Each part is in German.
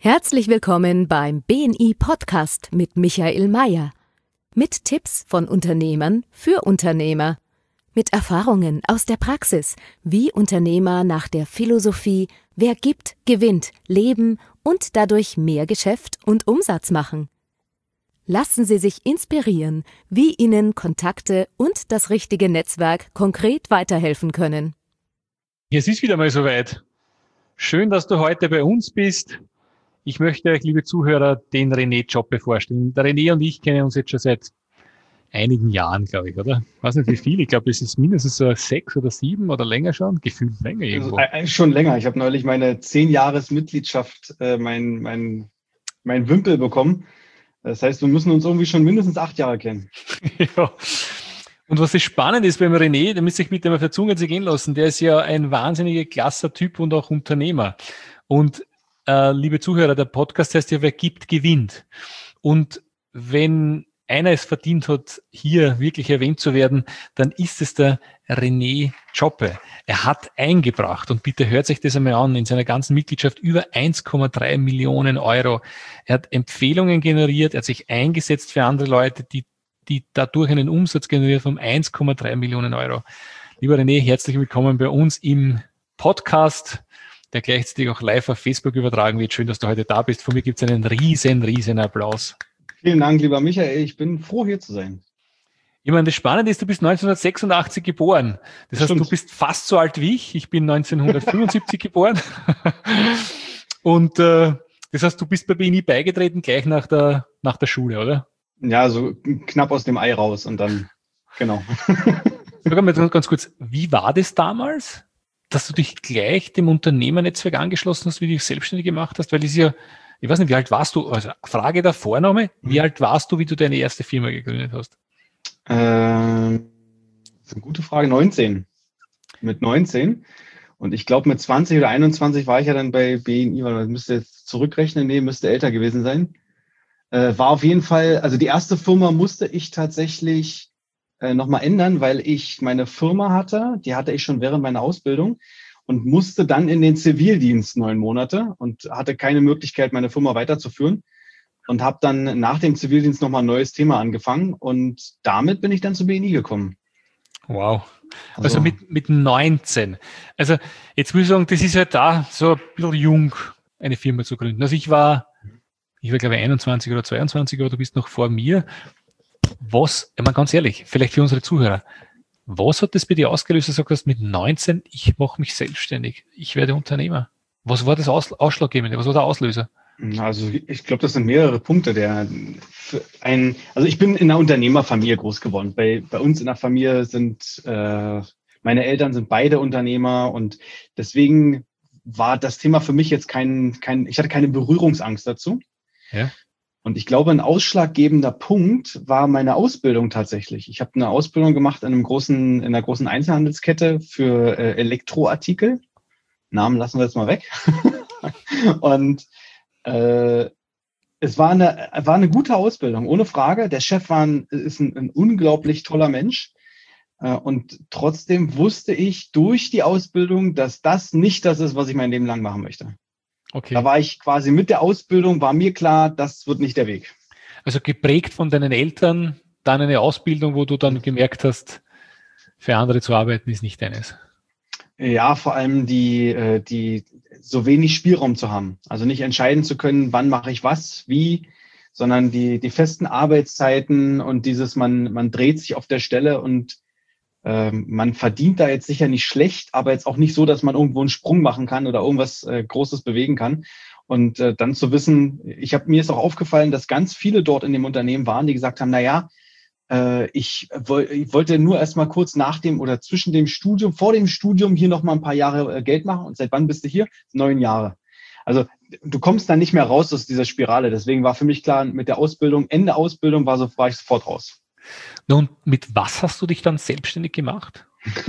Herzlich willkommen beim BNI Podcast mit Michael Mayer. Mit Tipps von Unternehmern für Unternehmer. Mit Erfahrungen aus der Praxis, wie Unternehmer nach der Philosophie „Wer gibt, gewinnt" leben und dadurch mehr Geschäft und Umsatz machen. Lassen Sie sich inspirieren, wie Ihnen Kontakte und das richtige Netzwerk konkret weiterhelfen können. Es ist wieder mal soweit. Schön, dass du heute bei uns bist. Ich möchte euch, liebe Zuhörer, den René Zschoppe vorstellen. Der René und ich kennen uns jetzt schon seit einigen Jahren, glaube ich, oder? Ich weiß nicht wie viel. Ich glaube, es ist mindestens so 6 oder 7 oder länger schon. Gefühlt länger irgendwo. Also, schon länger. Ich habe neulich meine 10-Jahres-Mitgliedschaft, mein Wimpel bekommen. Das heißt, wir müssen uns irgendwie schon mindestens 8 Jahre kennen. Ja. Und was das spannend ist beim René, da müsst ihr euch bitte mal auf der Zunge zergehen lassen, der ist ja ein wahnsinniger klasser Typ und auch Unternehmer. Und liebe Zuhörer, der Podcast heißt ja, wer gibt, gewinnt. Und wenn einer es verdient hat, hier wirklich erwähnt zu werden, dann ist es der René Zschoppe. Er hat eingebracht, und bitte hört sich das einmal an, in seiner ganzen Mitgliedschaft über 1,3 Millionen Euro. Er hat Empfehlungen generiert, er hat sich eingesetzt für andere Leute, die dadurch einen Umsatz generiert von 1,3 Millionen Euro. Lieber René, herzlich willkommen bei uns im Podcast, der gleichzeitig auch live auf Facebook übertragen wird. Schön, dass du heute da bist. Von mir gibt es einen riesen Applaus. Vielen Dank, lieber Michael. Ich bin froh, hier zu sein. Ich meine, das Spannende ist, du bist 1986 geboren. Das heißt, Stimmt. du bist fast so alt wie ich. Ich bin 1975 geboren. Und das heißt, du bist bei BNI beigetreten gleich nach der Schule, oder? Ja, so knapp aus dem Ei raus und dann, genau. Sag mal ganz kurz, wie war das damals, dass du dich gleich dem Unternehmernetzwerk angeschlossen hast, wie du dich selbstständig gemacht hast? Weil das ist ja, ich weiß nicht, wie alt warst du? Also Frage der Vorname, wie alt warst du, wie du deine erste Firma gegründet hast? Das ist eine gute Frage. 19. Mit 19. Und ich glaube, mit 20 oder 21 war ich ja dann bei BNI, weil man müsste jetzt zurückrechnen, nee, müsste älter gewesen sein. War auf jeden Fall, also die erste Firma musste ich tatsächlich nochmal ändern, weil ich meine Firma hatte, die hatte ich schon während meiner Ausbildung und musste dann in den Zivildienst 9 Monate und hatte keine Möglichkeit, meine Firma weiterzuführen und habe dann nach dem Zivildienst nochmal ein neues Thema angefangen und damit bin ich dann zu BNI gekommen. Wow. Also mit 19. Also jetzt muss ich sagen, das ist halt da so ein bisschen jung, eine Firma zu gründen. Also ich war glaube ich 21 oder 22, aber du bist noch vor mir. Ich meine, ganz ehrlich, vielleicht für unsere Zuhörer, was hat das bei dir ausgelöst, dass du sagst, mit 19, ich mache mich selbstständig, ich werde Unternehmer? Was war das Ausschlaggebende? Was war der Auslöser? Also ich glaube, das sind mehrere Punkte. Also ich bin in einer Unternehmerfamilie groß geworden. Bei uns in der Familie sind meine Eltern sind beide Unternehmer und deswegen war das Thema für mich jetzt ich hatte keine Berührungsangst dazu. Ja. Und ich glaube, ein ausschlaggebender Punkt war meine Ausbildung tatsächlich. Ich habe eine Ausbildung gemacht in einer großen Einzelhandelskette für Elektroartikel. Namen lassen wir jetzt mal weg. Und es war eine gute Ausbildung, ohne Frage. Der Chef ist ein unglaublich toller Mensch. Und trotzdem wusste ich durch die Ausbildung, dass das nicht das ist, was ich mein Leben lang machen möchte. Okay. Da war ich quasi mit der Ausbildung, war mir klar, das wird nicht der Weg. Also geprägt von deinen Eltern, dann eine Ausbildung, wo du dann gemerkt hast, für andere zu arbeiten ist nicht deines. Ja, vor allem die so wenig Spielraum zu haben. Also nicht entscheiden zu können, wann mache ich was, wie, sondern die festen Arbeitszeiten und man dreht sich auf der Stelle und man verdient da jetzt sicher nicht schlecht, aber jetzt auch nicht so, dass man irgendwo einen Sprung machen kann oder irgendwas Großes bewegen kann. Und dann zu wissen, mir ist auch aufgefallen, dass ganz viele dort in dem Unternehmen waren, die gesagt haben, ich wollte nur erst mal kurz nach dem oder zwischen dem Studium, vor dem Studium hier noch mal ein paar Jahre Geld machen. Und seit wann bist du hier? 9 Jahre. Also du kommst dann nicht mehr raus aus dieser Spirale. Deswegen war für mich klar, mit der Ausbildung, Ende Ausbildung war ich sofort raus. Nun, mit was hast du dich dann selbstständig gemacht?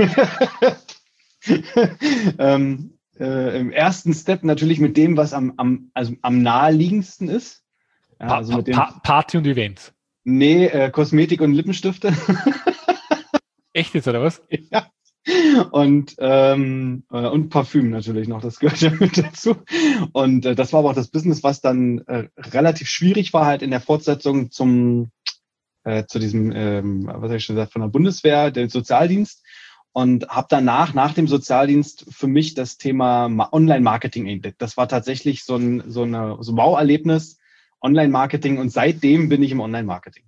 Im ersten Step natürlich mit dem, was am naheliegendsten ist. Ja, also mit dem Party und Events. Nee, Kosmetik und Lippenstifte. Echt jetzt, oder was? Ja. Und Parfüm natürlich noch, das gehört ja mit dazu. Und das war aber auch das Business, was dann relativ schwierig war, halt in der Fortsetzung zu diesem, was habe ich schon gesagt, von der Bundeswehr, der Sozialdienst. Und habe danach, nach dem Sozialdienst, für mich das Thema Online-Marketing entdeckt. Das war tatsächlich so ein Wow-Erlebnis, Online-Marketing. Und seitdem bin ich im Online-Marketing.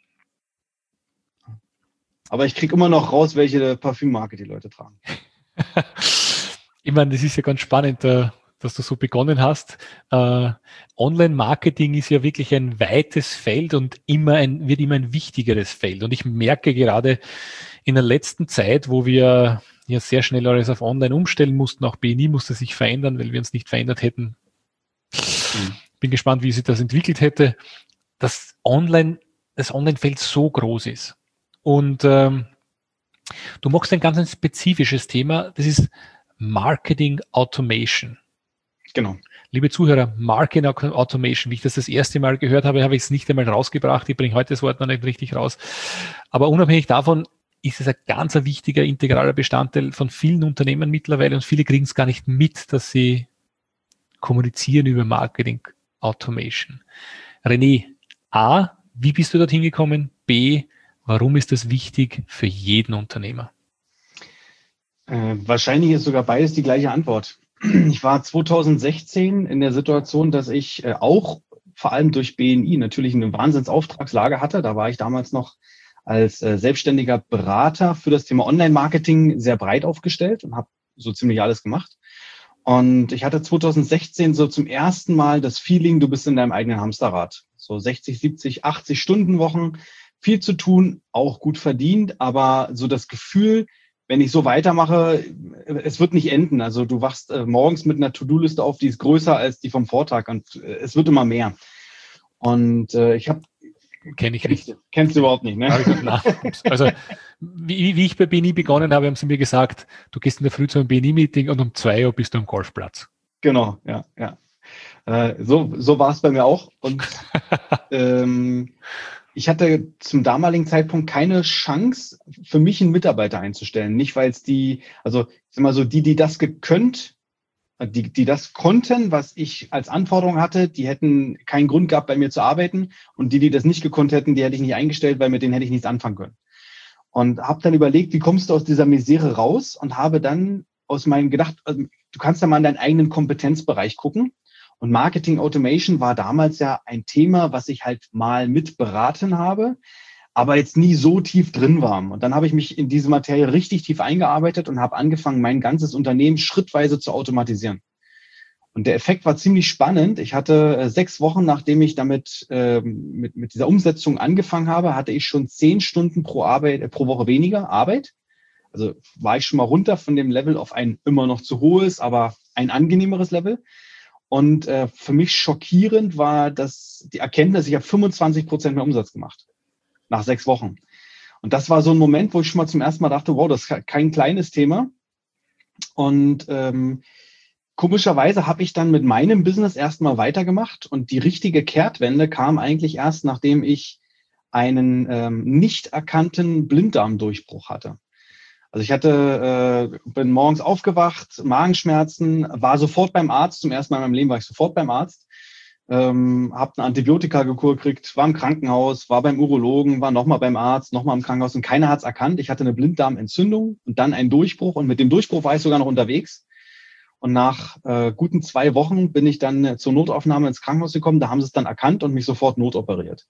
Aber ich kriege immer noch raus, welche Parfümmarke die Leute tragen. Ich meine, das ist ja ganz spannend, dass du so begonnen hast. Online-Marketing ist ja wirklich ein weites Feld und wird immer ein wichtigeres Feld. Und ich merke gerade in der letzten Zeit, wo wir ja sehr schnell alles auf Online umstellen mussten, auch BNI musste sich verändern, weil wir uns nicht verändert hätten. Bin gespannt, wie sich das entwickelt hätte, dass das Online-Feld so groß ist. Und du machst ein ganz spezifisches Thema, das ist Marketing Automation. Genau. Liebe Zuhörer, Marketing Automation, wie ich das erste Mal gehört habe, habe ich es nicht einmal rausgebracht. Ich bringe heute das Wort noch nicht richtig raus. Aber unabhängig davon ist es ein ganz wichtiger, integraler Bestandteil von vielen Unternehmen mittlerweile und viele kriegen es gar nicht mit, dass sie kommunizieren über Marketing Automation. René, A, wie bist du dorthin gekommen? B, warum ist das wichtig für jeden Unternehmer? Wahrscheinlich ist sogar beides die gleiche Antwort. Ich war 2016 in der Situation, dass ich auch vor allem durch BNI natürlich eine Wahnsinnsauftragslage hatte. Da war ich damals noch als selbstständiger Berater für das Thema Online-Marketing sehr breit aufgestellt und habe so ziemlich alles gemacht. Und ich hatte 2016 so zum ersten Mal das Feeling, du bist in deinem eigenen Hamsterrad. So 60, 70, 80 Stunden Wochen, viel zu tun, auch gut verdient, aber so das Gefühl, wenn ich so weitermache, es wird nicht enden. Also du wachst morgens mit einer To-Do-Liste auf, die ist größer als die vom Vortag und es wird immer mehr. Und ich habe... Kenne ich nicht. Kennst du überhaupt nicht, ne? Also wie ich bei BNI begonnen habe, haben sie mir gesagt, du gehst in der Früh zu einem BNI-Meeting und um 2 Uhr bist du am Golfplatz. Genau, ja. So war es bei mir auch. Und ich hatte zum damaligen Zeitpunkt keine Chance, für mich einen Mitarbeiter einzustellen. Nicht, weil es die das die das konnten, was ich als Anforderung hatte, die hätten keinen Grund gehabt, bei mir zu arbeiten. Und die das nicht gekonnt hätten, die hätte ich nicht eingestellt, weil mit denen hätte ich nichts anfangen können. Und habe dann überlegt, wie kommst du aus dieser Misere raus? Und habe dann gedacht, du kannst ja mal in deinen eigenen Kompetenzbereich gucken. Und Marketing Automation war damals ja ein Thema, was ich halt mal mit beraten habe, aber jetzt nie so tief drin war. Und dann habe ich mich in diese Materie richtig tief eingearbeitet und habe angefangen, mein ganzes Unternehmen schrittweise zu automatisieren. Und der Effekt war ziemlich spannend. Ich hatte 6 Wochen, nachdem ich damit mit dieser Umsetzung angefangen habe, hatte ich schon 10 Stunden pro Woche weniger Arbeit. Also war ich schon mal runter von dem Level auf ein immer noch zu hohes, aber ein angenehmeres Level. Und für mich schockierend war die Erkenntnis, ich habe 25% mehr Umsatz gemacht nach 6 Wochen. Und das war so ein Moment, wo ich schon mal zum ersten Mal dachte, wow, das ist kein kleines Thema. Und komischerweise habe ich dann mit meinem Business erstmal weitergemacht und die richtige Kehrtwende kam eigentlich erst, nachdem ich einen nicht erkannten Blinddarmdurchbruch hatte. Also ich bin morgens aufgewacht, Magenschmerzen, war sofort beim Arzt. Zum ersten Mal in meinem Leben war ich sofort beim Arzt. Habe eine Antibiotikakur gekriegt, war im Krankenhaus, war beim Urologen, war nochmal beim Arzt, nochmal im Krankenhaus und keiner hat es erkannt. Ich hatte eine Blinddarmentzündung und dann einen Durchbruch und mit dem Durchbruch war ich sogar noch unterwegs. Und nach guten 2 Wochen bin ich dann zur Notaufnahme ins Krankenhaus gekommen. Da haben sie es dann erkannt und mich sofort notoperiert.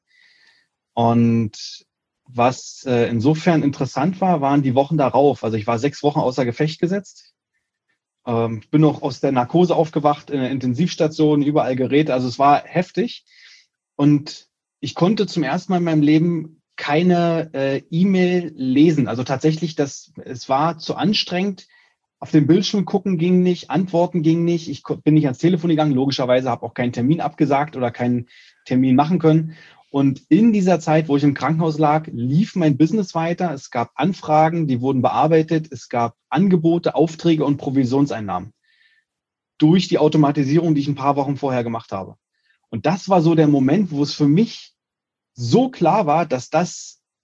Und was insofern interessant war, waren die Wochen darauf. Also ich war 6 Wochen außer Gefecht gesetzt. Bin noch aus der Narkose aufgewacht, in der Intensivstation, überall Geräte. Also es war heftig. Und ich konnte zum ersten Mal in meinem Leben keine E-Mail lesen. Also tatsächlich, es war zu anstrengend. Auf den Bildschirm gucken ging nicht, antworten ging nicht. Ich bin nicht ans Telefon gegangen, logischerweise habe auch keinen Termin abgesagt oder keinen Termin machen können. Und in dieser Zeit, wo ich im Krankenhaus lag, lief mein Business weiter. Es gab Anfragen, die wurden bearbeitet. Es gab Angebote, Aufträge und Provisionseinnahmen durch die Automatisierung, die ich ein paar Wochen vorher gemacht habe. Und das war so der Moment, wo es für mich so klar war, dass das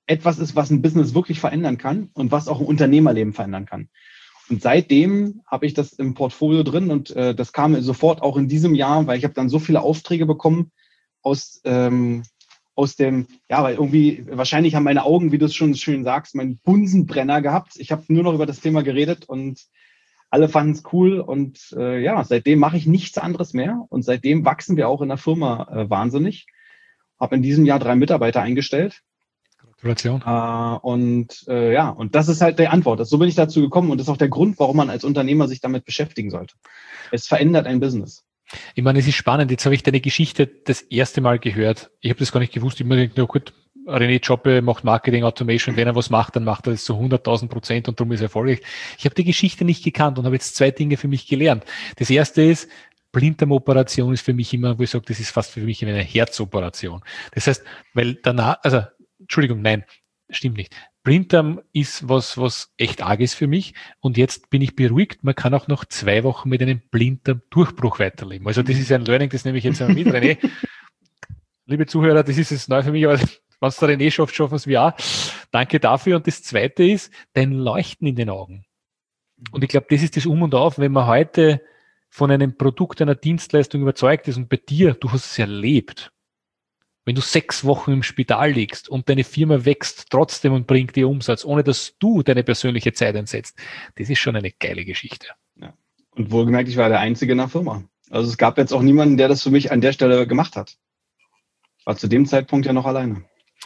etwas ist, was ein Business wirklich verändern kann und was auch ein Unternehmerleben verändern kann. Und seitdem habe ich das im Portfolio drin und das kam sofort auch in diesem Jahr, weil ich habe dann so viele Aufträge bekommen aus dem, weil irgendwie, wahrscheinlich haben meine Augen, wie du es schon schön sagst, meinen Bunsenbrenner gehabt. Ich habe nur noch über das Thema geredet und alle fanden es cool und seitdem mache ich nichts anderes mehr und seitdem wachsen wir auch in der Firma wahnsinnig. Habe in diesem Jahr 3 Mitarbeiter eingestellt. Gratulation. Und das ist halt die Antwort. So bin ich dazu gekommen und das ist auch der Grund, warum man als Unternehmer sich damit beschäftigen sollte. Es verändert ein Business. Ich meine, es ist spannend. Jetzt habe ich deine Geschichte das erste Mal gehört. Ich habe das gar nicht gewusst. Ich habe mir gedacht, na gut, René Joppe macht Marketing Automation. Wenn er was macht, dann macht er das zu 100.000% und darum ist er erfolgreich. Ich habe die Geschichte nicht gekannt und habe jetzt 2 Dinge für mich gelernt. Das erste ist, Blinddarmoperation ist für mich immer, wo ich sage, das ist fast für mich eine Herzoperation. Das heißt, weil danach, Entschuldigung, nein, stimmt nicht. Blinddarm ist was echt arg ist für mich und jetzt bin ich beruhigt, man kann auch noch 2 Wochen mit einem Blinddarm-Durchbruch weiterleben. Also das ist ein Learning, das nehme ich jetzt einmal mit, René. Liebe Zuhörer, das ist jetzt neu für mich, aber wenn es der René schafft, schaffen es wir auch. Danke dafür. Und das Zweite ist, dein Leuchten in den Augen. Und ich glaube, das ist das Um und Auf, wenn man heute von einem Produkt, einer Dienstleistung überzeugt ist und bei dir, du hast es erlebt, wenn du 6 Wochen im Spital liegst und deine Firma wächst trotzdem und bringt dir Umsatz, ohne dass du deine persönliche Zeit einsetzt, das ist schon eine geile Geschichte. Ja. Und wohlgemerkt, ich war der Einzige in der Firma. Also es gab jetzt auch niemanden, der das für mich an der Stelle gemacht hat. Ich war zu dem Zeitpunkt ja noch alleine.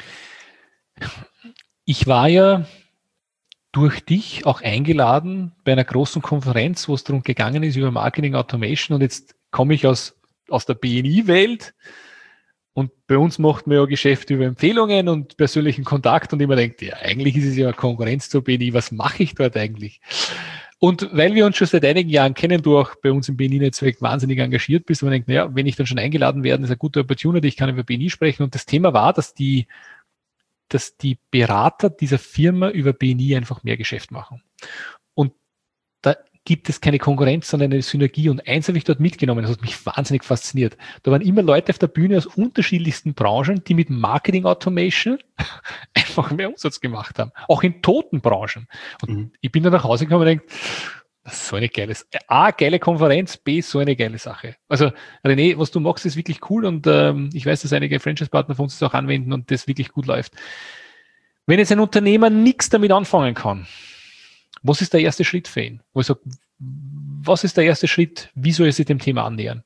Ich war ja durch dich auch eingeladen bei einer großen Konferenz, wo es darum gegangen ist über Marketing Automation und jetzt komme ich aus der BNI-Welt. Und bei uns macht man ja Geschäfte über Empfehlungen und persönlichen Kontakt und immer denkt, ja, eigentlich ist es ja eine Konkurrenz zur BNI, was mache ich dort eigentlich? Und weil wir uns schon seit einigen Jahren kennen, du auch bei uns im BNI-Netzwerk wahnsinnig engagiert bist, und man denkt, naja, wenn ich dann schon eingeladen werde, ist eine gute Opportunity, ich kann über BNI sprechen. Und das Thema war, dass die Berater dieser Firma über BNI einfach mehr Geschäft machen. Und da gibt es keine Konkurrenz, sondern eine Synergie. Und eins habe ich dort mitgenommen, das hat mich wahnsinnig fasziniert. Da waren immer Leute auf der Bühne aus unterschiedlichsten Branchen, die mit Marketing Automation einfach mehr Umsatz gemacht haben. Auch in toten Branchen. Und ich bin dann nach Hause gekommen und denke, das ist so eine geile Konferenz, B, so eine geile Sache. Also René, was du machst, ist wirklich cool und ich weiß, dass einige Franchise-Partner von uns das auch anwenden und das wirklich gut läuft. Wenn jetzt ein Unternehmer nichts damit anfangen kann, was ist der erste Schritt für ihn? Wo ich sage, was ist der erste Schritt? Wie soll er sich dem Thema annähern?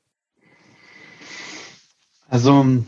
Also,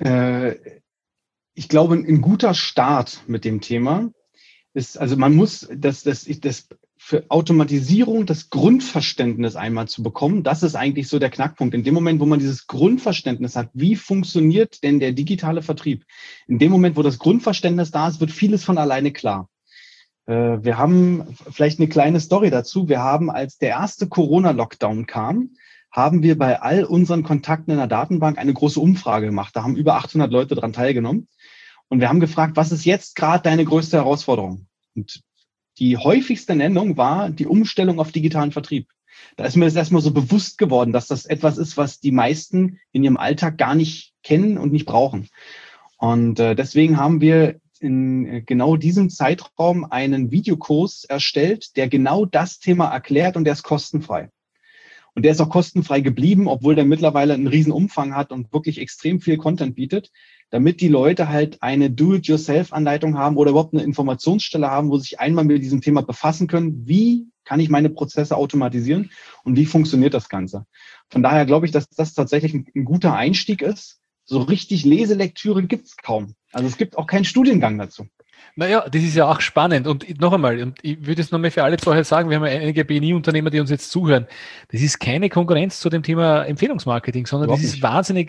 ich glaube, ein guter Start mit dem Thema ist, also man muss das für Automatisierung das Grundverständnis einmal zu bekommen, das ist eigentlich so der Knackpunkt. In dem Moment, wo man dieses Grundverständnis hat, wie funktioniert denn der digitale Vertrieb? In dem Moment, wo das Grundverständnis da ist, wird vieles von alleine klar. Wir haben vielleicht eine kleine Story dazu. Wir haben, als der erste Corona-Lockdown kam, haben wir bei all unseren Kontakten in der Datenbank eine große Umfrage gemacht. Da haben über 800 Leute daran teilgenommen. Und wir haben gefragt, was ist jetzt gerade deine größte Herausforderung? Und die häufigste Nennung war die Umstellung auf digitalen Vertrieb. Da ist mir das erstmal so bewusst geworden, dass das etwas ist, was die meisten in ihrem Alltag gar nicht kennen und nicht brauchen. Und deswegen haben wir in genau diesem Zeitraum einen Videokurs erstellt, der genau das Thema erklärt und der ist kostenfrei. Und der ist auch kostenfrei geblieben, obwohl der mittlerweile einen riesen Umfang hat und wirklich extrem viel Content bietet, damit die Leute halt eine Do-it-yourself-Anleitung haben oder überhaupt eine Informationsstelle haben, wo sie sich einmal mit diesem Thema befassen können. Wie kann ich meine Prozesse automatisieren und wie funktioniert das Ganze? Von daher glaube ich, dass das tatsächlich ein guter Einstieg ist. So richtig Leselektüre gibt es kaum. Also es gibt auch keinen Studiengang dazu. Naja, das ist ja auch spannend. Und noch einmal, und ich würde es nochmal für alle Zuhörer sagen, wir haben einige BNI-Unternehmer, die uns jetzt zuhören. Das ist keine Konkurrenz zu dem Thema Empfehlungsmarketing, sondern das ist wahnsinnig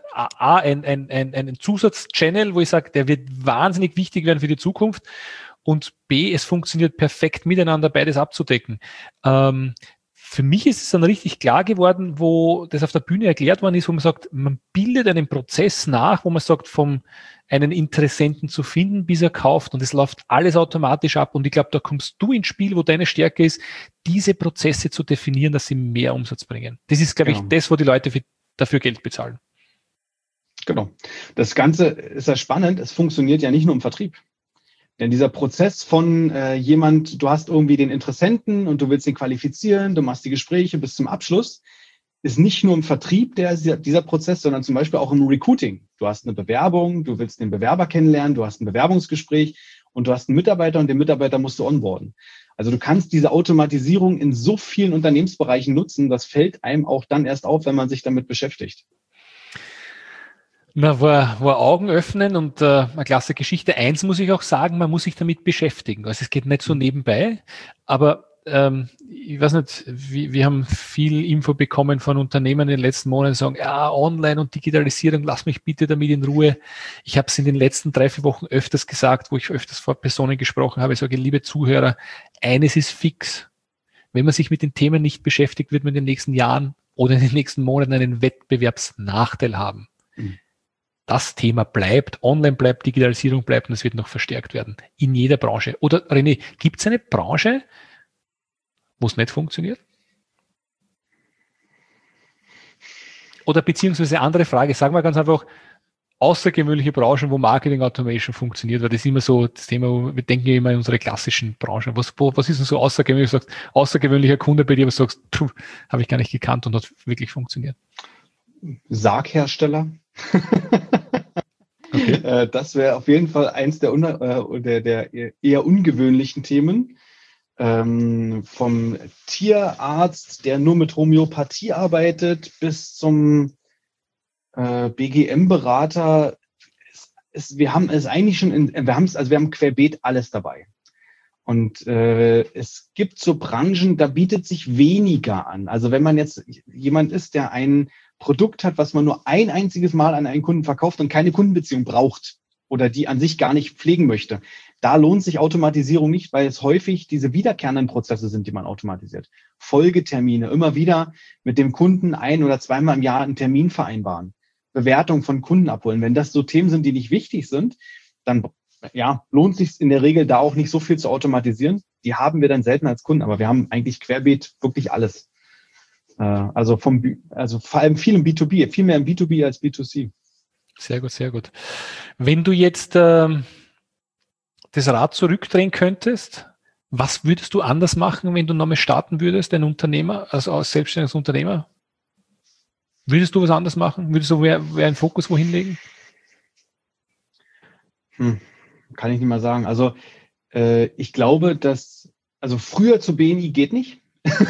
ein Zusatzchannel, wo ich sage, der wird wahnsinnig wichtig werden für die Zukunft. Und B, es funktioniert perfekt miteinander, beides abzudecken. Für mich ist es dann richtig klar geworden, wo das auf der Bühne erklärt worden ist, wo man sagt, man bildet einen Prozess nach, wo man sagt, vom einen Interessenten zu finden, bis er kauft und es läuft alles automatisch ab und ich glaube, da kommst du ins Spiel, wo deine Stärke ist, diese Prozesse zu definieren, dass sie mehr Umsatz bringen. Das ist, glaube ich, das, wo die Leute dafür Geld bezahlen. Genau. Das Ganze ist ja spannend, es funktioniert ja nicht nur im Vertrieb. Denn dieser Prozess von du hast irgendwie den Interessenten und du willst ihn qualifizieren, du machst die Gespräche bis zum Abschluss, ist nicht nur im Vertrieb dieser Prozess, sondern zum Beispiel auch im Recruiting. Du hast eine Bewerbung, du willst den Bewerber kennenlernen, du hast ein Bewerbungsgespräch und du hast einen Mitarbeiter und den Mitarbeiter musst du onboarden. Also du kannst diese Automatisierung in so vielen Unternehmensbereichen nutzen, das fällt einem auch dann erst auf, wenn man sich damit beschäftigt. Na, war Augen öffnen und eine klasse Geschichte. Eins muss ich auch sagen, man muss sich damit beschäftigen. Also es geht nicht so nebenbei, aber ich weiß nicht, wir haben viel Info bekommen von Unternehmen in den letzten Monaten, die sagen, ja, Online und Digitalisierung, lass mich bitte damit in Ruhe. Ich habe es in den letzten 3-4 Wochen öfters gesagt, wo ich öfters vor Personen gesprochen habe. Ich sage, liebe Zuhörer, eines ist fix. Wenn man sich mit den Themen nicht beschäftigt, wird man in den nächsten Jahren oder in den nächsten Monaten einen Wettbewerbsnachteil haben. Das Thema bleibt, online bleibt, Digitalisierung bleibt und es wird noch verstärkt werden. In jeder Branche. Oder René, gibt es eine Branche, wo es nicht funktioniert? Oder beziehungsweise andere Frage, sagen wir ganz einfach, außergewöhnliche Branchen, wo Marketing Automation funktioniert, weil das ist immer so das Thema, wir denken ja immer in unsere klassischen Branchen. Was ist denn so außergewöhnlich? Du sagst, außergewöhnlicher Kunde bei dir, was du sagst, habe ich gar nicht gekannt und hat wirklich funktioniert. Sarghersteller. Okay. Das wäre auf jeden Fall eins der eher ungewöhnlichen Themen. Vom Tierarzt, der nur mit Homöopathie arbeitet, bis zum BGM-Berater. Wir haben querbeet alles dabei. Und es gibt so Branchen, da bietet sich weniger an. Also wenn man jetzt jemand ist, der ein Produkt hat, was man nur ein einziges Mal an einen Kunden verkauft und keine Kundenbeziehung braucht oder die an sich gar nicht pflegen möchte, da lohnt sich Automatisierung nicht, weil es häufig diese wiederkehrenden Prozesse sind, die man automatisiert. Folgetermine, immer wieder mit dem Kunden 1- oder zweimal im Jahr einen Termin vereinbaren, Bewertung von Kunden abholen. Wenn das so Themen sind, die nicht wichtig sind, dann lohnt sich in der Regel da auch nicht so viel zu automatisieren. Die haben wir dann selten als Kunden, aber wir haben eigentlich querbeet wirklich alles. Also vor allem viel im B2B, viel mehr im B2B als B2C. Sehr gut, sehr gut. Wenn du jetzt das Rad zurückdrehen könntest, was würdest du anders machen, wenn du nochmal starten würdest, ein Unternehmer, also als selbstständiges Unternehmer? Würdest du was anders machen? Würdest du mehr einen Fokus wohin legen? Kann ich nicht mal sagen. Also ich glaube, dass früher zu BNI geht nicht.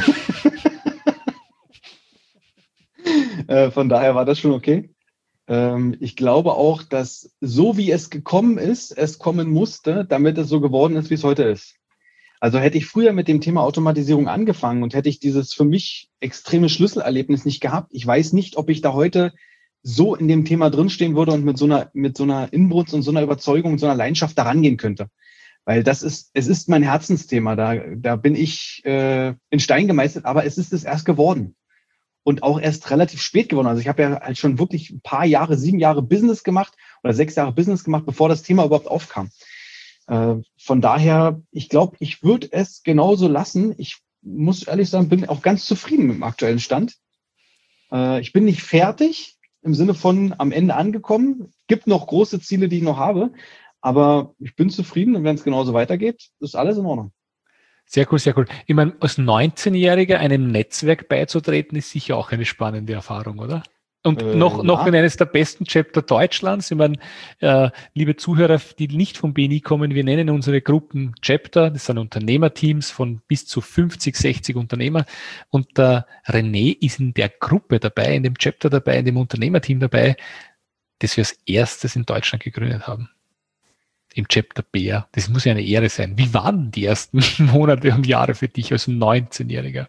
Von daher war das schon okay. Ich glaube auch, dass so wie es gekommen ist, es kommen musste, damit es so geworden ist, wie es heute ist. Also hätte ich früher mit dem Thema Automatisierung angefangen und hätte ich dieses für mich extreme Schlüsselerlebnis nicht gehabt, ich weiß nicht, ob ich da heute so in dem Thema drinstehen würde und mit so einer Inbrunst und so einer Überzeugung und so einer Leidenschaft da rangehen könnte. Weil es ist mein Herzensthema. Da bin ich in Stein gemeißelt, aber es ist es erst geworden. Und auch erst relativ spät geworden. Also ich habe ja halt schon wirklich ein paar Jahre, 7 Jahre Business gemacht oder 6 Jahre Business gemacht, bevor das Thema überhaupt aufkam. Von daher, ich glaube, ich würde es genauso lassen. Ich muss ehrlich sagen, bin auch ganz zufrieden mit dem aktuellen Stand. Ich bin nicht fertig im Sinne von am Ende angekommen. Gibt noch große Ziele, die ich noch habe. Aber ich bin zufrieden und wenn es genauso weitergeht, ist alles in Ordnung. Sehr cool, sehr cool. Ich meine, als 19-Jähriger einem Netzwerk beizutreten, ist sicher auch eine spannende Erfahrung, oder? Und noch in eines der besten Chapter Deutschlands. Ich meine, liebe Zuhörer, die nicht vom BNI kommen, wir nennen unsere Gruppen Chapter. Das sind Unternehmerteams von bis zu 50, 60 Unternehmer. Und der René ist in der Gruppe dabei, in dem Chapter dabei, in dem Unternehmerteam dabei, das wir als erstes in Deutschland gegründet haben. Im Chapter Bär. Das muss ja eine Ehre sein. Wie waren die ersten Monate und Jahre für dich als 19-Jähriger?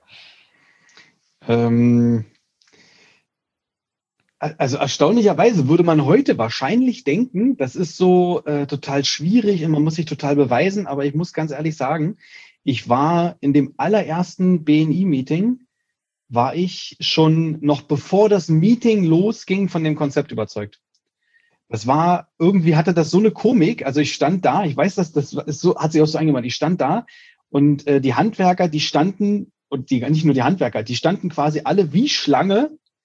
Also erstaunlicherweise würde man heute wahrscheinlich denken, das ist so total schwierig und man muss sich total beweisen, aber ich muss ganz ehrlich sagen, ich war in dem allerersten BNI-Meeting, war ich schon noch bevor das Meeting losging von dem Konzept überzeugt. Das war, irgendwie hatte das so eine Komik, also ich stand da, ich weiß, das ist so, hat sich auch so eingemacht, ich stand da und die Handwerker, die standen, und nicht nur die Handwerker, die standen quasi alle wie Schlange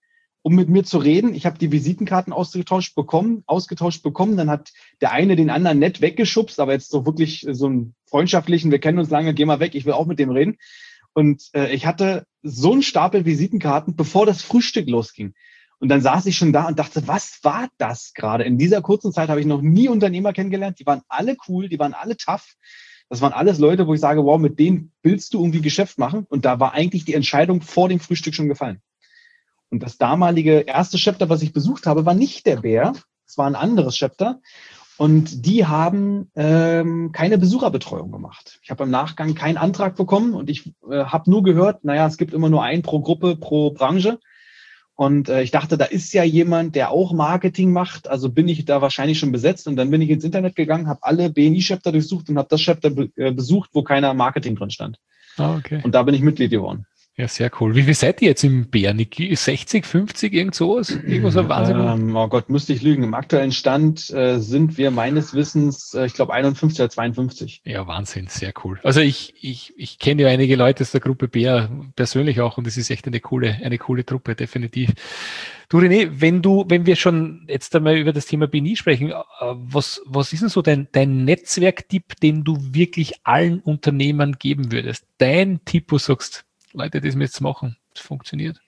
um mit mir zu reden. Ich habe die Visitenkarten ausgetauscht bekommen. Dann hat der eine den anderen nett weggeschubst, aber jetzt so wirklich so einen freundschaftlichen, wir kennen uns lange, geh mal weg, ich will auch mit dem reden. Und ich hatte so einen Stapel Visitenkarten, bevor das Frühstück losging. Und dann saß ich schon da und dachte, was war das gerade? In dieser kurzen Zeit habe ich noch nie Unternehmer kennengelernt. Die waren alle cool, die waren alle tough. Das waren alles Leute, wo ich sage, wow, mit denen willst du irgendwie Geschäft machen. Und da war eigentlich die Entscheidung vor dem Frühstück schon gefallen. Und das damalige erste Chapter, was ich besucht habe, war nicht der Bär. Es war ein anderes Chapter. Und die haben keine Besucherbetreuung gemacht. Ich habe im Nachgang keinen Antrag bekommen und ich habe nur gehört, es gibt immer nur einen pro Gruppe, pro Branche. Und ich dachte, da ist ja jemand, der auch Marketing macht. Also bin ich da wahrscheinlich schon besetzt. Und dann bin ich ins Internet gegangen, habe alle BNI-Chapter durchsucht und habe das Chapter besucht, wo keiner Marketing drin stand. Ah, okay. Und da bin ich Mitglied geworden. Ja, sehr cool. Wie viel seid ihr jetzt im Bär, Niki? 60, 50, irgend sowas? Irgendwas so Wahnsinn? Oh Gott, müsste ich lügen. Im aktuellen Stand sind wir meines Wissens, ich glaube 51 oder 52. Ja, Wahnsinn, sehr cool. Also ich kenne ja einige Leute aus der Gruppe Bär persönlich auch und es ist echt eine coole Truppe, definitiv. Du René, wenn wir schon jetzt einmal über das Thema BNI sprechen, was ist denn so dein Netzwerktipp, den du wirklich allen Unternehmern geben würdest? Dein Tipp, wo du sagst, Leute, das müsst ihr machen. Das funktioniert.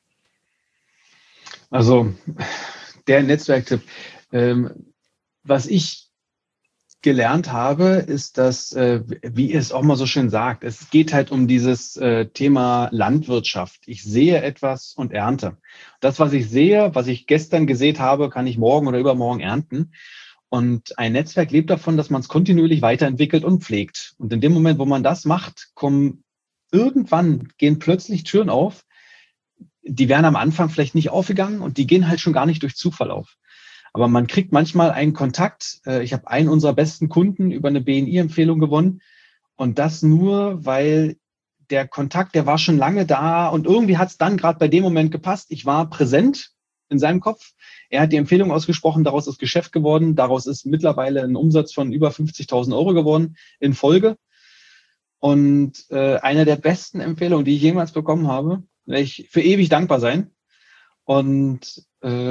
Also, der Netzwerktipp. Was ich gelernt habe, ist, dass, wie ihr es auch mal so schön sagt, es geht halt um dieses Thema Landwirtschaft. Ich sehe etwas und ernte. Das, was ich sehe, was ich gestern gesät habe, kann ich morgen oder übermorgen ernten. Und ein Netzwerk lebt davon, dass man es kontinuierlich weiterentwickelt und pflegt. Und in dem Moment, wo man das macht, irgendwann gehen plötzlich Türen auf, die wären am Anfang vielleicht nicht aufgegangen und die gehen halt schon gar nicht durch Zufall auf. Aber man kriegt manchmal einen Kontakt. Ich habe einen unserer besten Kunden über eine BNI-Empfehlung gewonnen und das nur, weil der Kontakt, der war schon lange da und irgendwie hat es dann gerade bei dem Moment gepasst. Ich war präsent in seinem Kopf. Er hat die Empfehlung ausgesprochen, daraus ist Geschäft geworden. Daraus ist mittlerweile ein Umsatz von über 50.000 Euro geworden in Folge. Und eine der besten Empfehlungen, die ich jemals bekommen habe, werde ich für ewig dankbar sein. Und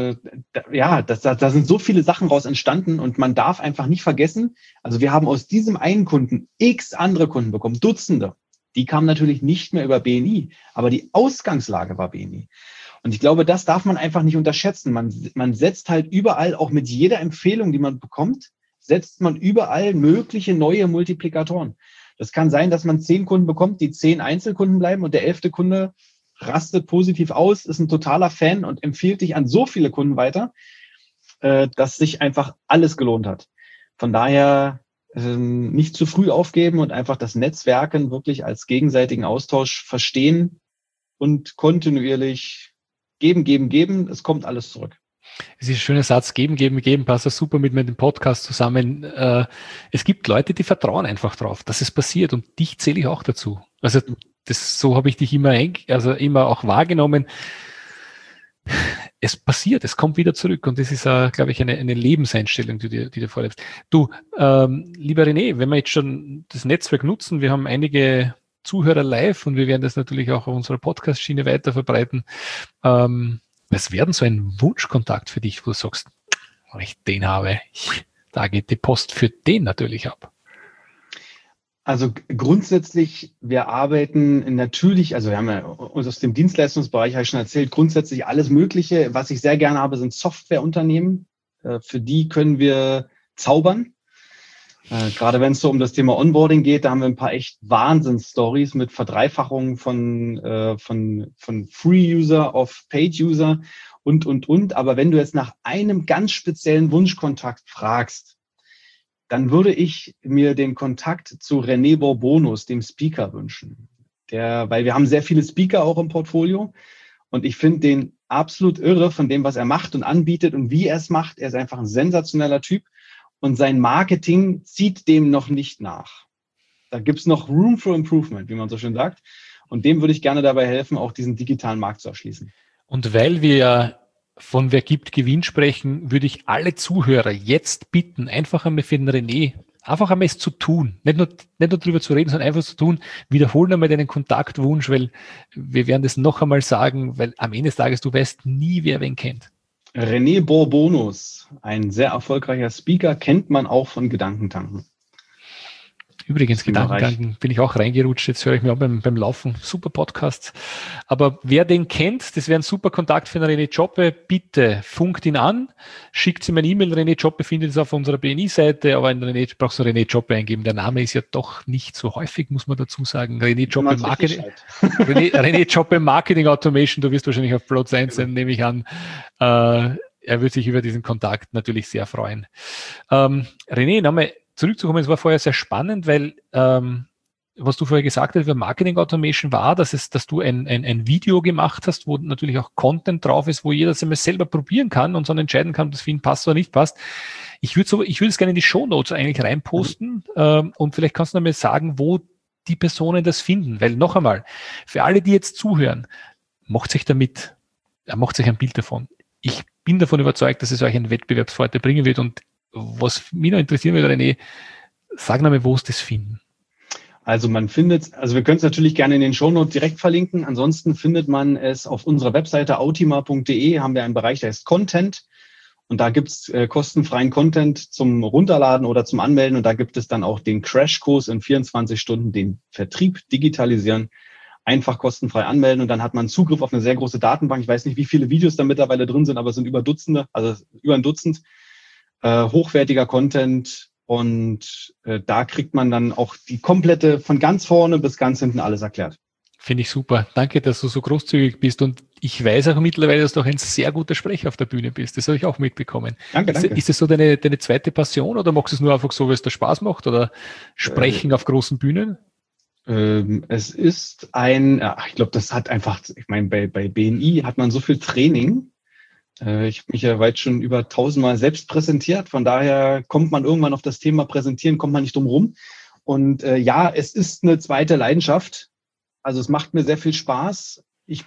da sind so viele Sachen raus entstanden und man darf einfach nicht vergessen, also wir haben aus diesem einen Kunden x andere Kunden bekommen, Dutzende. Die kamen natürlich nicht mehr über BNI, aber die Ausgangslage war BNI. Und ich glaube, das darf man einfach nicht unterschätzen. Man setzt halt überall, auch mit jeder Empfehlung, die man bekommt, setzt man überall mögliche neue Multiplikatoren. Das kann sein, dass man 10 Kunden bekommt, die 10 Einzelkunden bleiben und der 11. Kunde rastet positiv aus, ist ein totaler Fan und empfiehlt dich an so viele Kunden weiter, dass sich einfach alles gelohnt hat. Von daher nicht zu früh aufgeben und einfach das Netzwerken wirklich als gegenseitigen Austausch verstehen und kontinuierlich geben. Es kommt alles zurück. Es ist ein schöner Satz, geben, passt das super mit dem Podcast zusammen. Es gibt Leute, die vertrauen einfach drauf, dass es passiert und dich zähle ich auch dazu. Also so habe ich dich immer auch wahrgenommen. Es passiert, es kommt wieder zurück und das ist, glaube ich, eine Lebenseinstellung, die du vorlebst. Du, lieber René, wenn wir jetzt schon das Netzwerk nutzen, wir haben einige Zuhörer live und wir werden das natürlich auch auf unserer Podcast-Schiene weiter verbreiten. Was wäre denn so ein Wunschkontakt für dich, wo du sagst, wenn ich den habe, da geht die Post für den natürlich ab? Also grundsätzlich, wir arbeiten natürlich, also wir haben ja uns aus dem Dienstleistungsbereich, habe ich schon erzählt, grundsätzlich alles Mögliche. Was ich sehr gerne habe, sind Softwareunternehmen. Für die können wir zaubern. Gerade wenn es so um das Thema Onboarding geht, da haben wir ein paar echt Wahnsinns-Stories mit Verdreifachung von Free-User auf Paid-User und. Aber wenn du jetzt nach einem ganz speziellen Wunschkontakt fragst, dann würde ich mir den Kontakt zu René Bourbonus, dem Speaker, wünschen. Weil wir haben sehr viele Speaker auch im Portfolio und ich finde den absolut irre von dem, was er macht und anbietet und wie er es macht. Er ist einfach ein sensationeller Typ. Und sein Marketing zieht dem noch nicht nach. Da gibt es noch Room for Improvement, wie man so schön sagt. Und dem würde ich gerne dabei helfen, auch diesen digitalen Markt zu erschließen. Und weil wir von Wer gibt Gewinn sprechen, würde ich alle Zuhörer jetzt bitten, einfach einmal für den René einfach einmal es zu tun. Nicht nur drüber zu reden, sondern einfach zu tun. Wiederholen einmal deinen Kontaktwunsch, weil wir werden das noch einmal sagen, weil am Ende des Tages, du weißt nie, wer wen kennt. René Bourbonus, ein sehr erfolgreicher Speaker, kennt man auch von Gedankentanken. Übrigens, Gedankentanken bin ich auch reingerutscht. Jetzt höre ich mir auch beim Laufen. Super Podcast. Aber wer den kennt, das wäre ein super Kontakt für den René Tschoppe. Bitte funkt ihn an, schickt ihm eine E-Mail. René Tschoppe findet es auf unserer BNI-Seite, aber brauchst du René Tschoppe eingeben. Der Name ist ja doch nicht so häufig, muss man dazu sagen. René Tschoppe Marketing. René Tschoppe Marketing Automation. Du wirst wahrscheinlich auf Platz 1 sein, nehme ich an. Er wird sich über diesen Kontakt natürlich sehr freuen. René, nochmal zurückzukommen, es war vorher sehr spannend, weil was du vorher gesagt hast über Marketing Automation war, dass du ein Video gemacht hast, wo natürlich auch Content drauf ist, wo jeder es selber probieren kann und dann entscheiden kann, ob das für ihn passt oder nicht passt. Ich würde es gerne in die Shownotes eigentlich reinposten und vielleicht kannst du noch mal sagen, wo die Personen das finden, weil noch einmal, für alle, die jetzt zuhören, macht sich ein Bild davon. Ich bin davon überzeugt, dass es euch einen Wettbewerbsvorteil bringen wird und was mich noch interessieren würde, René, sag nochmal, wo es das finden. Also wir können es natürlich gerne in den Shownotes direkt verlinken. Ansonsten findet man es auf unserer Webseite autima.de, haben wir einen Bereich, der heißt Content. Und da gibt es kostenfreien Content zum Runterladen oder zum Anmelden. Und da gibt es dann auch den Crashkurs in 24 Stunden, den Vertrieb digitalisieren. Einfach kostenfrei anmelden und dann hat man Zugriff auf eine sehr große Datenbank. Ich weiß nicht, wie viele Videos da mittlerweile drin sind, aber es sind über ein Dutzend. Hochwertiger Content und da kriegt man dann auch die komplette, von ganz vorne bis ganz hinten alles erklärt. Finde ich super. Danke, dass du so großzügig bist und ich weiß auch mittlerweile, dass du auch ein sehr guter Sprecher auf der Bühne bist. Das habe ich auch mitbekommen. Danke. Ist das so deine zweite Passion oder machst du es nur einfach so, weil es dir Spaß macht oder sprechen auf großen Bühnen? Es ist ich glaube, das hat einfach, ich meine, bei BNI hat man so viel Training. Ich habe mich ja weit schon über 1000-mal selbst präsentiert. Von daher kommt man irgendwann auf das Thema Präsentieren, kommt man nicht drum rum. Und ja, es ist eine zweite Leidenschaft. Also es macht mir sehr viel Spaß. Ich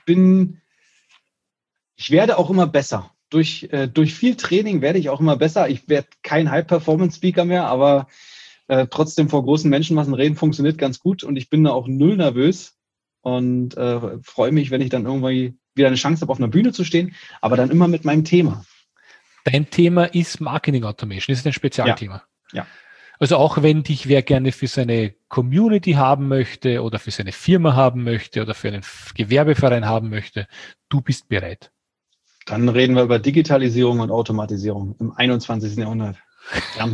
werde auch immer besser. Durch viel Training werde ich auch immer besser. Ich werde kein High-Performance-Speaker mehr, aber trotzdem vor großen Menschenmassen reden funktioniert ganz gut. Und ich bin da auch null nervös und freue mich, wenn ich dann irgendwie wieder eine Chance habe, auf einer Bühne zu stehen, aber dann immer mit meinem Thema. Dein Thema ist Marketing Automation, das ist ein Spezialthema. Ja. Also auch wenn dich wer gerne für seine Community haben möchte oder für seine Firma haben möchte oder für einen Gewerbeverein haben möchte, du bist bereit. Dann reden wir über Digitalisierung und Automatisierung im 21. Jahrhundert. Ja.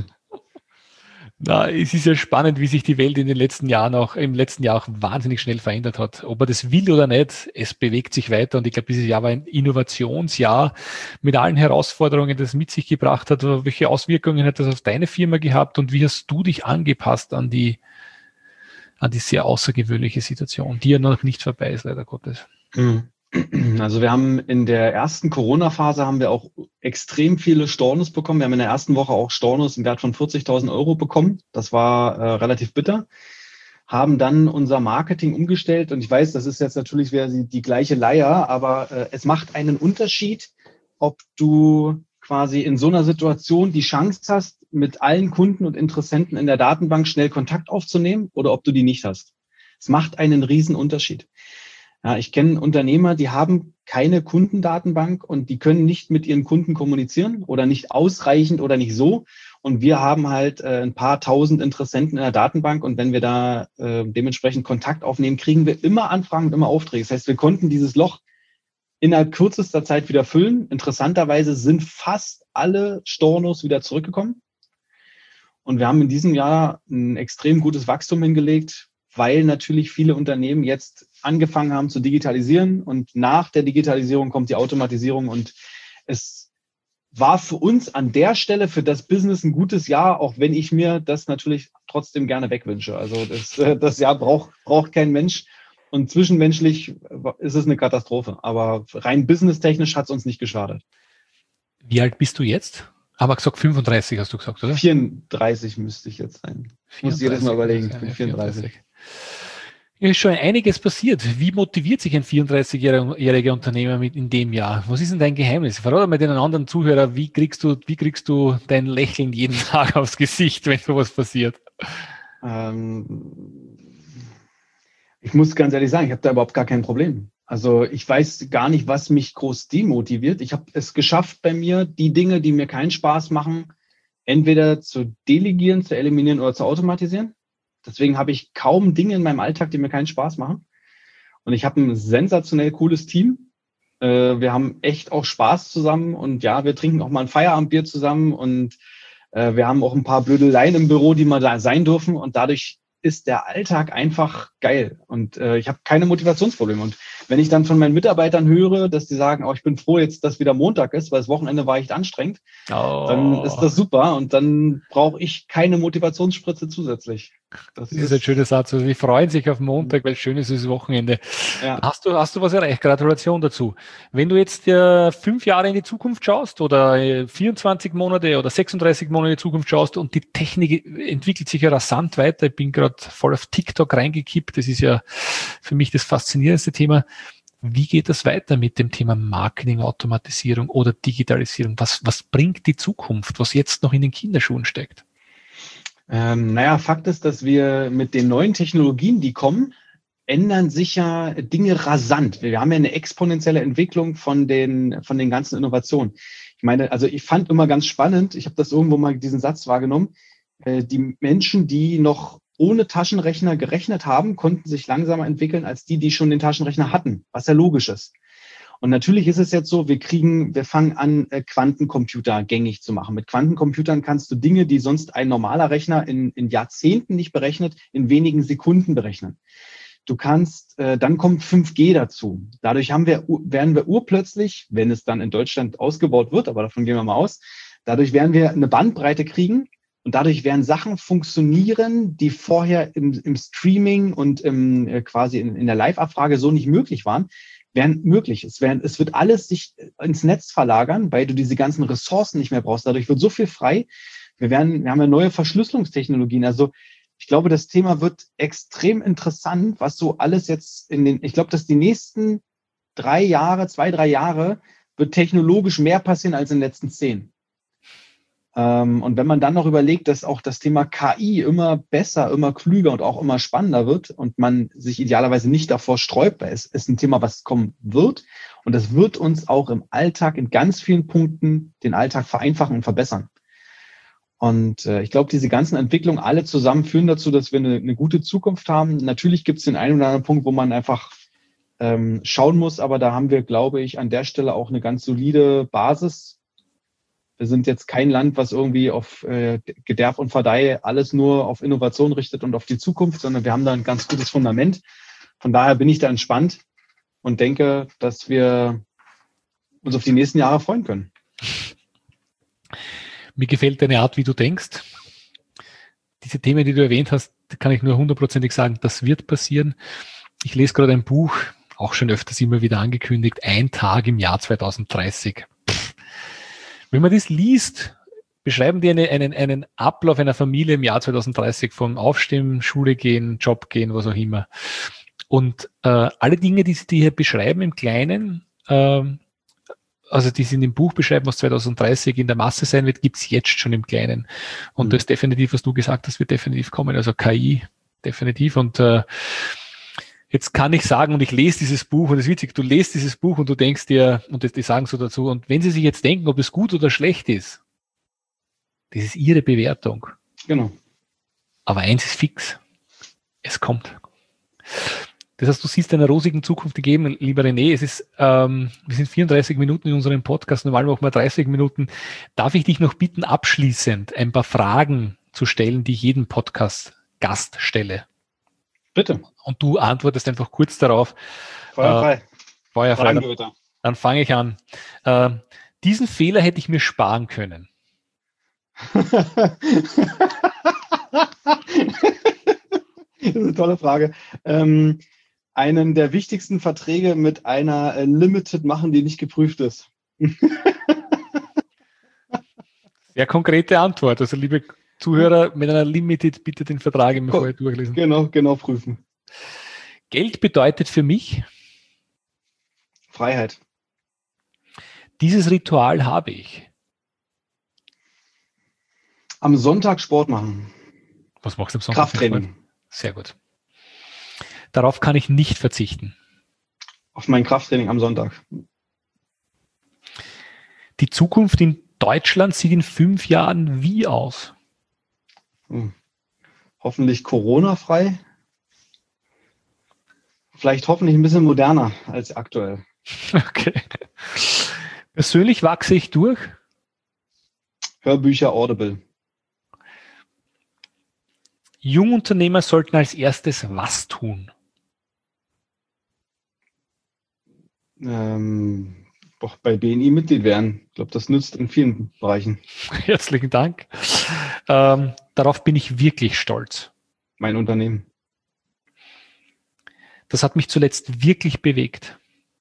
Na, es ist ja spannend, wie sich die Welt im letzten Jahr auch wahnsinnig schnell verändert hat. Ob er das will oder nicht, es bewegt sich weiter und ich glaube, dieses Jahr war ein Innovationsjahr mit allen Herausforderungen, das es mit sich gebracht hat. Welche Auswirkungen hat das auf deine Firma gehabt und wie hast du dich angepasst an die sehr außergewöhnliche Situation, die ja noch nicht vorbei ist, leider Gottes? Also wir haben in der ersten Corona-Phase haben wir auch extrem viele Stornos bekommen. Wir haben in der ersten Woche auch Stornos im Wert von 40.000 Euro bekommen. Das war relativ bitter. Haben dann unser Marketing umgestellt. Und ich weiß, das ist jetzt natürlich wieder die gleiche Leier, aber es macht einen Unterschied, ob du quasi in so einer Situation die Chance hast, mit allen Kunden und Interessenten in der Datenbank schnell Kontakt aufzunehmen oder ob du die nicht hast. Es macht einen riesen Unterschied. Ja, ich kenne Unternehmer, die haben keine Kundendatenbank und die können nicht mit ihren Kunden kommunizieren oder nicht ausreichend oder nicht so. Und wir haben halt ein paar tausend Interessenten in der Datenbank und wenn wir da dementsprechend Kontakt aufnehmen, kriegen wir immer Anfragen und immer Aufträge. Das heißt, wir konnten dieses Loch innerhalb kürzester Zeit wieder füllen. Interessanterweise sind fast alle Stornos wieder zurückgekommen. Und wir haben in diesem Jahr ein extrem gutes Wachstum hingelegt, weil natürlich viele Unternehmen jetzt angefangen haben zu digitalisieren und nach der Digitalisierung kommt die Automatisierung und es war für uns an der Stelle für das Business ein gutes Jahr, auch wenn ich mir das natürlich trotzdem gerne wegwünsche. Also das Jahr braucht kein Mensch und zwischenmenschlich ist es eine Katastrophe, aber rein businesstechnisch hat es uns nicht geschadet. Wie alt bist du jetzt? Aber gesagt 35 hast du gesagt, oder? 34 müsste ich jetzt sein. Ich muss jedes Mal überlegen, ich bin 34. Ja, ist schon einiges passiert. Wie motiviert sich ein 34-jähriger Unternehmer in dem Jahr? Was ist denn dein Geheimnis? Verrate mal den anderen Zuhörer, wie kriegst du dein Lächeln jeden Tag aufs Gesicht, wenn sowas passiert? Ähm, Ich muss ganz ehrlich sagen, ich habe da überhaupt gar kein Problem. Also ich weiß gar nicht, was mich groß demotiviert. Ich habe es geschafft bei mir, die Dinge, die mir keinen Spaß machen, entweder zu delegieren, zu eliminieren oder zu automatisieren. Deswegen habe ich kaum Dinge in meinem Alltag, die mir keinen Spaß machen. Und ich habe ein sensationell cooles Team. Wir haben echt auch Spaß zusammen und ja, wir trinken auch mal ein Feierabendbier zusammen und wir haben auch ein paar Blödeleien im Büro, die mal da sein dürfen und dadurch ist der Alltag einfach geil und ich habe keine Motivationsprobleme. Und wenn ich dann von meinen Mitarbeitern höre, dass die sagen, oh, ich bin froh jetzt, dass wieder Montag ist, weil das Wochenende war echt anstrengend, dann ist das super und dann brauche ich keine Motivationsspritze zusätzlich. Das ist ein schöner Satz. Also die freuen sich auf Montag, weil schön ist das Wochenende. Ja. Hast du was erreicht? Gratulation dazu. Wenn du jetzt 5 Jahre in die Zukunft schaust oder 24 Monate oder 36 Monate in die Zukunft schaust und die Technik entwickelt sich ja rasant weiter. Ich bin gerade voll auf TikTok reingekippt. Das ist ja für mich das faszinierendste Thema. Wie geht das weiter mit dem Thema Marketing, Automatisierung oder Digitalisierung? Was bringt die Zukunft, was jetzt noch in den Kinderschuhen steckt? Fakt ist, dass wir mit den neuen Technologien, die kommen, ändern sich ja Dinge rasant. Wir haben ja eine exponentielle Entwicklung von den ganzen Innovationen. Ich meine, also ich fand immer ganz spannend, ich habe das irgendwo mal diesen Satz wahrgenommen, die Menschen, die noch ohne Taschenrechner gerechnet haben, konnten sich langsamer entwickeln als die schon den Taschenrechner hatten, was ja logisch ist. Und natürlich ist es jetzt so, wir fangen an, Quantencomputer gängig zu machen. Mit Quantencomputern kannst du Dinge, die sonst ein normaler Rechner in Jahrzehnten nicht berechnet, in wenigen Sekunden berechnen. Du kannst, dann kommt 5G dazu. Dadurch werden wir urplötzlich, wenn es dann in Deutschland ausgebaut wird, aber davon gehen wir mal aus, dadurch werden wir eine Bandbreite kriegen und dadurch werden Sachen funktionieren, die vorher im Streaming und quasi in der Live-Abfrage so nicht möglich waren, werden möglich. Es wird alles sich ins Netz verlagern, weil du diese ganzen Ressourcen nicht mehr brauchst. Dadurch wird so viel frei. Wir haben ja neue Verschlüsselungstechnologien. Also ich glaube, das Thema wird extrem interessant, was so alles jetzt ich glaube, dass die nächsten 3 Jahre, wird technologisch mehr passieren als in den letzten 10. Und wenn man dann noch überlegt, dass auch das Thema KI immer besser, immer klüger und auch immer spannender wird und man sich idealerweise nicht davor sträubt, weil es ist ein Thema, was kommen wird. Und das wird uns auch im Alltag in ganz vielen Punkten den Alltag vereinfachen und verbessern. Und ich glaube, diese ganzen Entwicklungen alle zusammen führen dazu, dass wir eine gute Zukunft haben. Natürlich gibt es den einen oder anderen Punkt, wo man einfach schauen muss, aber da haben wir, glaube ich, an der Stelle auch eine ganz solide Basis. Wir sind jetzt kein Land, was irgendwie auf Gederb und Verdeih alles nur auf Innovation richtet und auf die Zukunft, sondern wir haben da ein ganz gutes Fundament. Von daher bin ich da entspannt und denke, dass wir uns auf die nächsten Jahre freuen können. Mir gefällt deine Art, wie du denkst. Diese Themen, die du erwähnt hast, kann ich nur 100%ig sagen, das wird passieren. Ich lese gerade ein Buch, auch schon öfters immer wieder angekündigt, 1 Tag im Jahr 2030. Wenn man das liest, beschreiben die einen Ablauf einer Familie im Jahr 2030 vom Aufstehen, Schule gehen, Job gehen, was auch immer. Und alle Dinge, die sie hier beschreiben im Kleinen, also die sie in dem Buch beschreiben, was 2030 in der Masse sein wird, gibt es jetzt schon im Kleinen. Und das ist definitiv, was du gesagt hast, wird definitiv kommen. Also KI, definitiv. Und jetzt kann ich sagen, und ich lese dieses Buch, und es ist witzig, du lest dieses Buch und du denkst dir, und die sagen so dazu, und wenn sie sich jetzt denken, ob es gut oder schlecht ist, das ist ihre Bewertung. Genau. Aber eins ist fix, es kommt. Das heißt, du siehst einer rosigen Zukunft gegeben, lieber René. Es ist, wir sind 34 Minuten in unserem Podcast, normal machen wir 30 Minuten. Darf ich dich noch bitten, abschließend ein paar Fragen zu stellen, die ich jedem Podcast-Gast stelle? Bitte. Und du antwortest einfach kurz darauf. Feuerfrei. Feuerfrei. Dann fange ich an. Diesen Fehler hätte ich mir sparen können. Das ist eine tolle Frage. Einen der wichtigsten Verträge mit einer Limited machen, die nicht geprüft ist. Sehr konkrete Antwort. Also liebe Zuhörer, mit einer Limited bitte den Vertrag im Vorher durchlesen. Genau prüfen. Geld bedeutet für mich, Freiheit. dieses Ritual habe ich. Am Sonntag Sport machen. Was machst du am Sonntag? Krafttraining. Sehr gut. Darauf kann ich nicht verzichten. Auf mein Krafttraining am Sonntag. Die Zukunft in Deutschland sieht in 5 Jahren wie aus? Hoffentlich Corona-frei. Vielleicht hoffentlich ein bisschen moderner als aktuell. Okay. Persönlich wachse ich durch? Hörbücher Audible. Jungunternehmer sollten als erstes was tun? Bei BNI Mitglied werden. Ich glaube, das nützt in vielen Bereichen. Herzlichen Dank. Darauf bin ich wirklich stolz. Mein Unternehmen. Das hat mich zuletzt wirklich bewegt.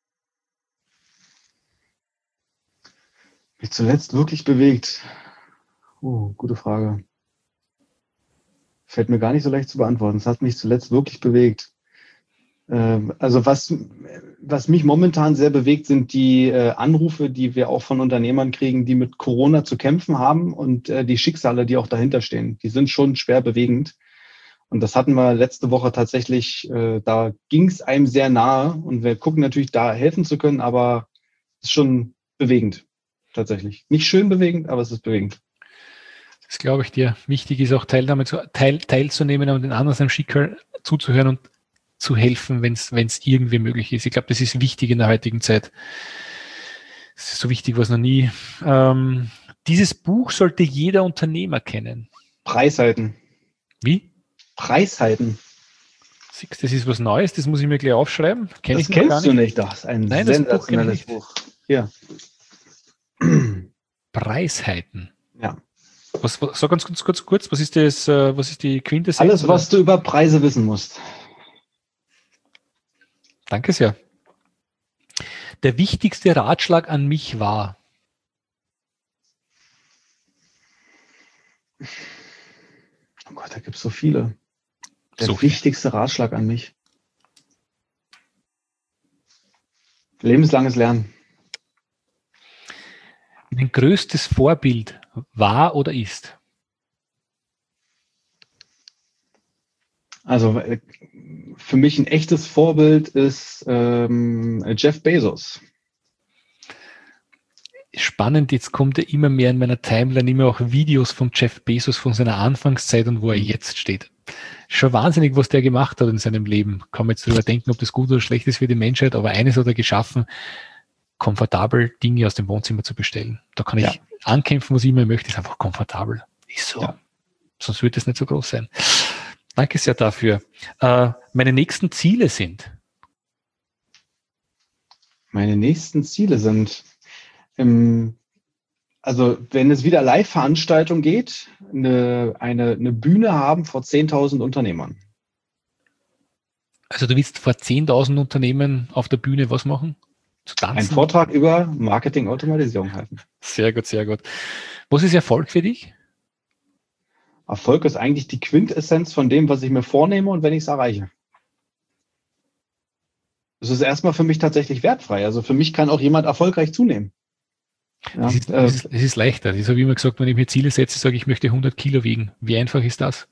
Mich zuletzt wirklich bewegt. Gute Frage. Fällt mir gar nicht so leicht zu beantworten. Es hat mich zuletzt wirklich bewegt. Also was mich momentan sehr bewegt, sind die Anrufe, die wir auch von Unternehmern kriegen, die mit Corona zu kämpfen haben und die Schicksale, die auch dahinter stehen. Die sind schon schwer bewegend. Und das hatten wir letzte Woche tatsächlich, da ging es einem sehr nahe und wir gucken natürlich, da helfen zu können, aber es ist schon bewegend, tatsächlich. Nicht schön bewegend, aber es ist bewegend. Das glaube ich dir. Wichtig ist auch teilzunehmen und den anderen am Schicksal zuzuhören und zu helfen, wenn es irgendwie möglich ist. Ich glaube, das ist wichtig in der heutigen Zeit. Das ist so wichtig, was noch nie. Dieses Buch sollte jeder Unternehmer kennen. Preishalten. Wie? Preishalten. Siehst, das ist was Neues, das muss ich mir gleich aufschreiben. Das kennst du nicht, das ist ein sensationelles Buch. Hier. Preishalten. Ja. Sag ganz kurz, was ist das, was ist die Quintessenz? Alles, was du über Preise wissen musst. Danke sehr. Der wichtigste Ratschlag an mich war? Oh Gott, da gibt es so viele. Der So wichtigste Ratschlag an mich. Lebenslanges Lernen. Mein größtes Vorbild war oder ist? Also für mich ein echtes Vorbild ist Jeff Bezos. Spannend, jetzt kommt ja immer mehr in meiner Timeline immer auch Videos von Jeff Bezos von seiner Anfangszeit und wo er jetzt steht. Schon wahnsinnig, was der gemacht hat in seinem Leben. Kann man jetzt darüber denken, ob das gut oder schlecht ist für die Menschheit, aber eines hat er geschaffen, komfortabel Dinge aus dem Wohnzimmer zu bestellen. Da kann ich ankämpfen, was ich immer möchte, ist einfach komfortabel. Ist so. Ja. Sonst wird es nicht so groß sein. Danke sehr dafür. Meine nächsten Ziele sind? Meine nächsten Ziele sind, also wenn es wieder Live-Veranstaltung geht, eine Bühne haben vor 10.000 Unternehmern. Also du willst vor 10.000 Unternehmen auf der Bühne was machen? Zu tanzen? Einen Vortrag über Marketing-Automatisierung halten. Sehr gut, sehr gut. Was ist Erfolg für dich? Erfolg ist eigentlich die Quintessenz von dem, was ich mir vornehme und wenn ich es erreiche. Das ist erstmal für mich tatsächlich wertfrei. Also für mich kann auch jemand erfolgreich zunehmen. Ja, es ist leichter. Das habe ich immer gesagt, wenn ich mir Ziele setze, sage ich möchte 100 Kilo wiegen. Wie einfach ist das?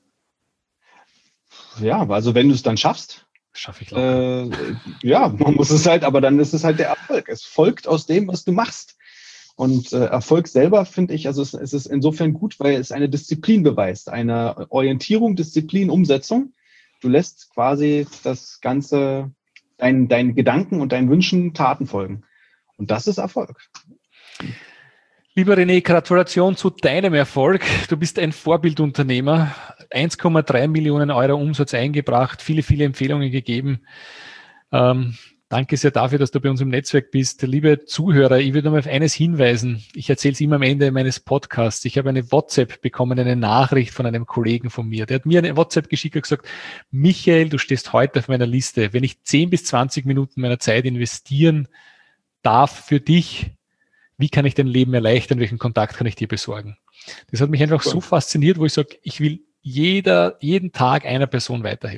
Ja, also wenn du es dann schaffst. Das schaffe ich locker. Ja, man muss es halt, aber dann ist es halt der Erfolg. Es folgt aus dem, was du machst. Und Erfolg selber finde ich, also es ist insofern gut, weil es eine Disziplin beweist, eine Orientierung, Disziplin, Umsetzung. Du lässt quasi das Ganze, deinen Gedanken und deinen Wünschen Taten folgen. Und das ist Erfolg. Lieber René, Gratulation zu deinem Erfolg. Du bist ein Vorbildunternehmer, 1,3 Millionen Euro Umsatz eingebracht, viele, viele Empfehlungen gegeben. Danke sehr dafür, dass du bei uns im Netzwerk bist. Liebe Zuhörer, ich würde noch mal auf eines hinweisen. Ich erzähle es immer am Ende meines Podcasts. Ich habe eine WhatsApp bekommen, eine Nachricht von einem Kollegen von mir. Der hat mir eine WhatsApp geschickt und gesagt, Michael, du stehst heute auf meiner Liste. Wenn ich 10 bis 20 Minuten meiner Zeit investieren darf für dich, wie kann ich dein Leben erleichtern? Welchen Kontakt kann ich dir besorgen? Das hat mich einfach so fasziniert, wo ich sage, ich will jeden Tag einer Person weiterhelfen.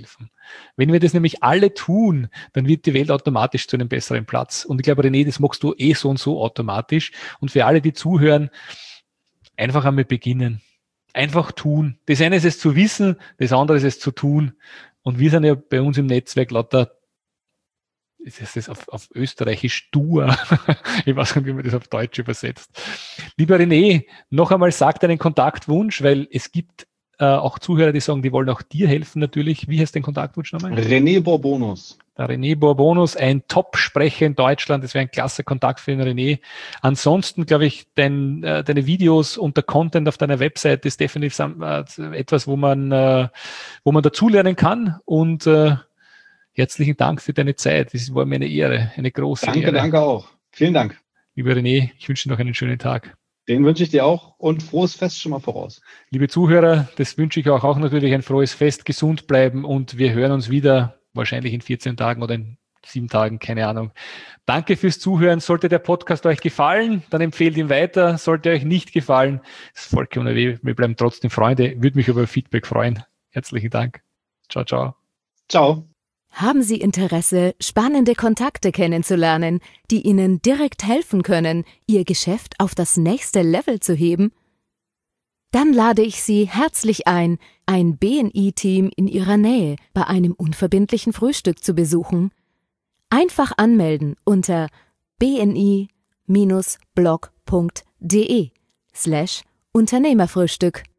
Wenn wir das nämlich alle tun, dann wird die Welt automatisch zu einem besseren Platz. Und ich glaube, René, das magst du so und so automatisch. Und für alle, die zuhören, einfach einmal beginnen. Einfach tun. Das eine ist es zu wissen, das andere ist es zu tun. Und wir sind ja bei uns im Netzwerk lauter, ist das auf Österreichisch Dur? Ich weiß nicht, wie man das auf Deutsch übersetzt. Lieber René, noch einmal sag deinen Kontaktwunsch, weil es gibt auch Zuhörer, die sagen, die wollen auch dir helfen natürlich. Wie heißt dein Kontaktwunsch nochmal? René Bourbonus. Der René Bourbonus, ein Top-Sprecher in Deutschland. Das wäre ein klasse Kontakt für den René. Ansonsten, glaube ich, deine Videos und der Content auf deiner Website ist definitiv etwas, wo man dazulernen kann. Und herzlichen Dank für deine Zeit. Das war mir eine Ehre, eine große Ehre. Danke auch. Vielen Dank. Lieber René, ich wünsche dir noch einen schönen Tag. Den wünsche ich dir auch und frohes Fest schon mal voraus. Liebe Zuhörer, das wünsche ich auch natürlich ein frohes Fest, gesund bleiben und wir hören uns wieder, wahrscheinlich in 14 Tagen oder in 7 Tagen, keine Ahnung. Danke fürs Zuhören. Sollte der Podcast euch gefallen, dann empfehlt ihn weiter. Sollte euch nicht gefallen, ist vollkommen weh. Wir bleiben trotzdem Freunde. Würde mich über Feedback freuen. Herzlichen Dank. Ciao, ciao. Ciao. Haben Sie Interesse, spannende Kontakte kennenzulernen, die Ihnen direkt helfen können, Ihr Geschäft auf das nächste Level zu heben? Dann lade ich Sie herzlich ein BNI-Team in Ihrer Nähe bei einem unverbindlichen Frühstück zu besuchen. Einfach anmelden unter bni-blog.de/Unternehmerfrühstück.